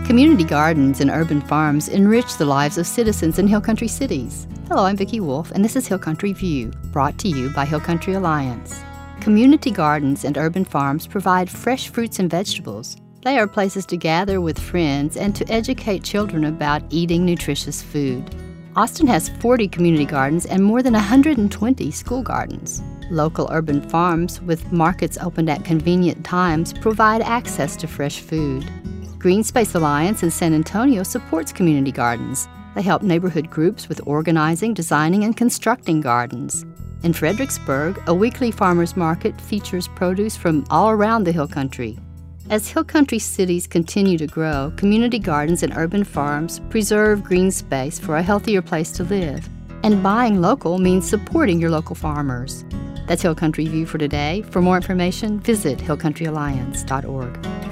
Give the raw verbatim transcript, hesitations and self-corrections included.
Community gardens and urban farms enrich the lives of citizens in Hill Country cities. Hello, I'm Vicki Wolf, and this is Hill Country View, brought to you by Hill Country Alliance. Community gardens and urban farms provide fresh fruits and vegetables. They are places to gather with friends and to educate children about eating nutritious food. Austin has forty community gardens and more than one hundred twenty school gardens. Local urban farms with markets opened at convenient times provide access to fresh food. Green Space Alliance in San Antonio supports community gardens. They help neighborhood groups with organizing, designing, and constructing gardens. In Fredericksburg, a weekly farmers market features produce from all around the Hill Country. As Hill Country cities continue to grow, community gardens and urban farms preserve green space for a healthier place to live. And buying local means supporting your local farmers. That's Hill Country View for today. For more information, visit hill country alliance dot org.